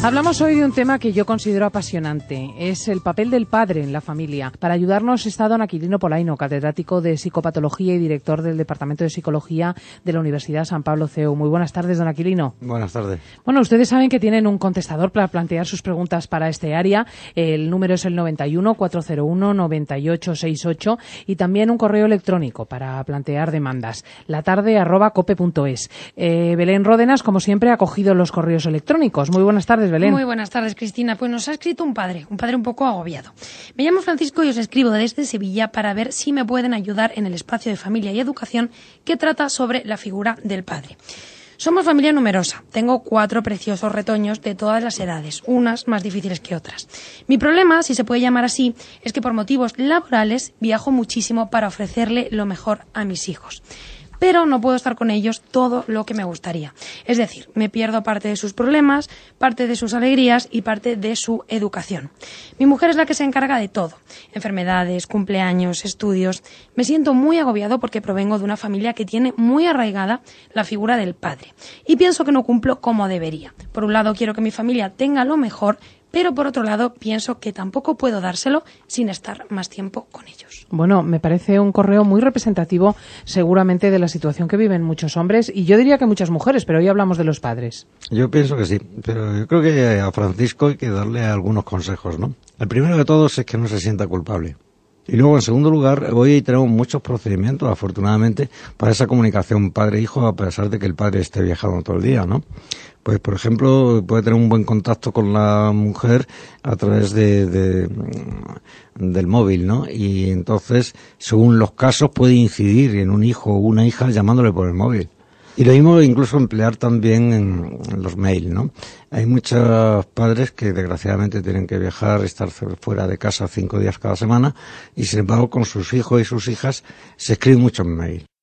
Hablamos hoy de un tema que yo considero apasionante. Es el papel del padre en la familia. Para ayudarnos está don Aquilino Polaino, catedrático de Psicopatología y director del Departamento de Psicología de la Universidad San Pablo CEU. Muy buenas tardes, don Aquilino. Buenas tardes. Bueno, ustedes saben que tienen un contestador para plantear sus preguntas para este área. El número es el 91-401-9868 y también un correo electrónico para plantear demandas. latarde@cope.es. Belén Ródenas, como siempre, ha cogido los correos electrónicos. Muy buenas tardes, Belén. Muy buenas tardes, Cristina. Pues nos ha escrito un padre un poco agobiado. Me llamo Francisco y os escribo desde Sevilla para ver si me pueden ayudar en el espacio de familia y educación que trata sobre la figura del padre. Somos familia numerosa. Tengo 4 preciosos retoños de todas las edades, unas más difíciles que otras. Mi problema, si se puede llamar así, es que por motivos laborales viajo muchísimo para ofrecerle lo mejor a mis hijos. Pero no puedo estar con ellos todo lo que me gustaría. Es decir, me pierdo parte de sus problemas, parte de sus alegrías y parte de su educación. Mi mujer es la que se encarga de todo. Enfermedades, cumpleaños, estudios. Me siento muy agobiado porque provengo de una familia que tiene muy arraigada la figura del padre. Y pienso que no cumplo como debería. Por un lado, quiero que mi familia tenga lo mejor, pero por otro lado pienso que tampoco puedo dárselo sin estar más tiempo con ellos. Bueno, me parece un correo muy representativo seguramente de la situación que viven muchos hombres y yo diría que muchas mujeres, pero hoy hablamos de los padres. Yo pienso que sí, pero yo creo que a Francisco hay que darle algunos consejos, ¿no? El primero de todos es que no se sienta culpable. Y luego, en segundo lugar, hoy tenemos muchos procedimientos, afortunadamente, para esa comunicación padre-hijo, a pesar de que el padre esté viajando todo el día, ¿no? Pues, por ejemplo, puede tener un buen contacto con la mujer a través del móvil, ¿no? Y entonces, según los casos, puede incidir en un hijo o una hija llamándole por el móvil. Y lo mismo incluso emplear también en los mails, ¿no? Hay muchos padres que desgraciadamente tienen que viajar, estar fuera de casa 5 días cada semana y sin embargo con sus hijos y sus hijas se escriben muchos mails.